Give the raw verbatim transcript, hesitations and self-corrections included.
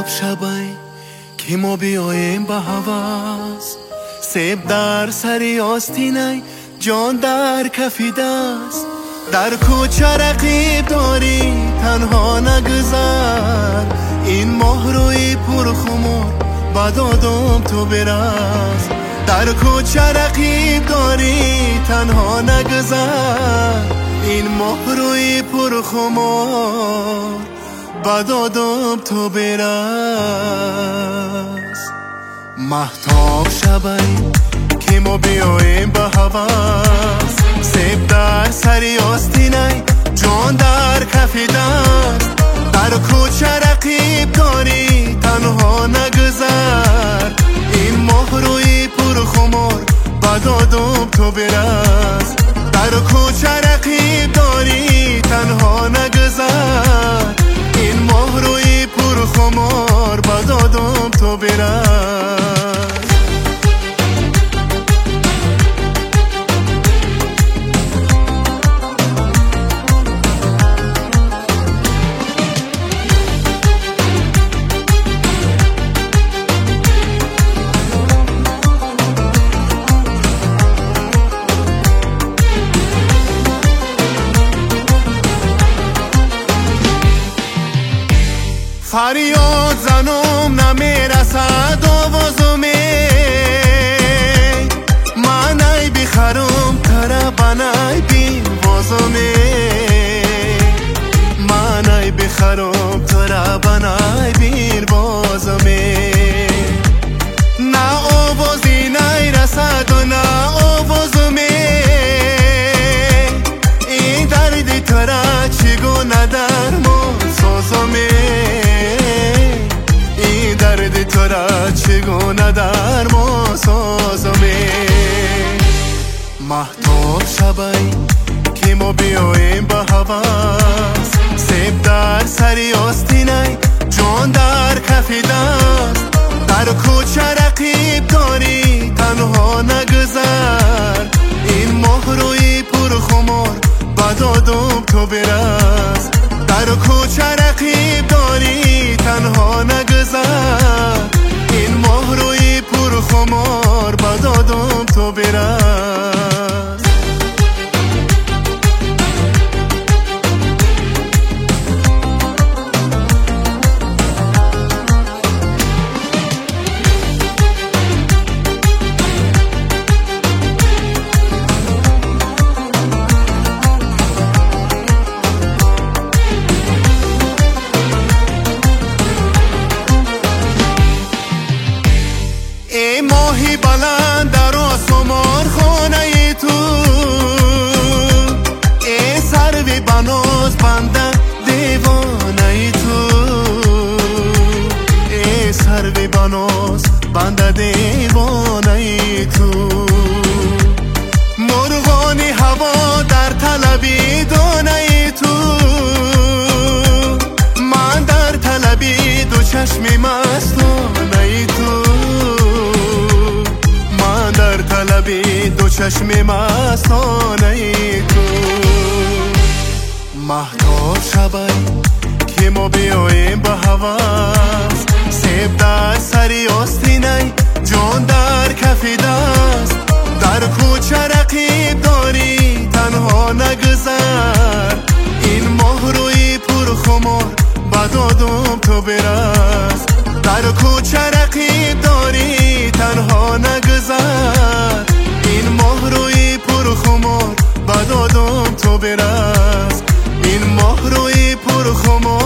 شبای که ما بیاییم به هواس، سیب در سری آستینای جان در کفی دست. در کوچه رقیب داری تنها نگذر، این ماه روی پر خمار با دادم تو براز. در کوچه رقیب داری تنها نگذر، این ماه روی پر خمار با دادم تو براز. مهتاب شبای که ما بیاییم به هواس، سیب در سری آستینای جان در کفی دست. در کوچه رقیب داری تنها نگذر، این ماه روی پر خمار با دادم تو براز. در کوچه رقیب داری تنها نگذر، این ماه روی پر خمار با دادم تو براز. فریاد زنم نمیرسد آوازمه، من ای بخرم ترا بنای بین بازمه. من ای بخرم ترا بنای بین بازمه. نه آوازی نیرسد و نه آوازمه، این درد ترا چگونه درمان سازمه. تو را چگونه در ما سازمه. مهتاب شبای که ما بیاییم به هواس، سیب در سری آستینای جان در کفی دست. در کوچه رقیب داری تنها نگذر، این ماه روی پر خمار با دادم تو براز. در کوچه رقیب داری تنها نگذر، این ماه روی پر خمار با دادم تو براز. ای ماهی بلند در آسمان خانه تو، ای سروی بناز بنده دیوانه تو. ای سروی بناز بنده دیوانه تو. مرغانی هوا در طلبی دانه تو، من در طلبی دو چشمی مستانه تو. در طلبی دو چشم مستانه تو. مهتاب شبای که ما بیاییم به هواس، سیب در سری آستینای جان در کفی دست. در کوچه رقیب داری تنها نگذر، این ماه روی پر خمار با دادم تو براز. در کوچه رقیب داری تنها نگذر، این ماه روی پر خمار با دادم تو براز. این ماه روی پر خمار